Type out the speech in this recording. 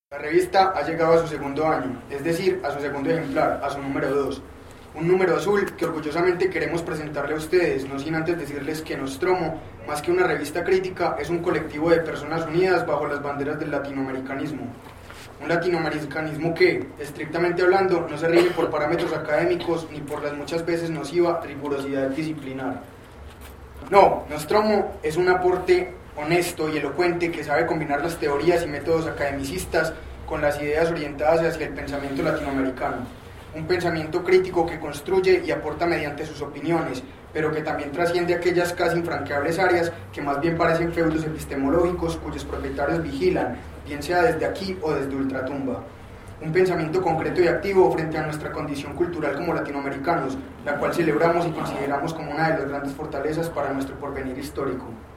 La revista ha llegado a su segundo año, es decir, a su segundo ejemplar, a su número 2. Un número azul que orgullosamente queremos presentarle a ustedes, no sin antes decirles que Nostromo, más que una revista crítica, es un colectivo de personas unidas bajo las banderas del latinoamericanismo. Un latinoamericanismo que, estrictamente hablando, no se rige por parámetros académicos ni por la muchas veces nociva rigurosidad disciplinar. No, Nostromo es un aporte honesto y elocuente que sabe combinar las teorías y métodos academicistas con las ideas orientadas hacia el pensamiento latinoamericano. Un pensamiento crítico que construye y aporta mediante sus opiniones, pero que también trasciende aquellas casi infranqueables áreas que más bien parecen feudos epistemológicos cuyos propietarios vigilan, bien sea desde aquí o desde ultratumba. Un pensamiento concreto y activo frente a nuestra condición cultural como latinoamericanos, la cual celebramos y consideramos como una de las grandes fortalezas para nuestro porvenir histórico.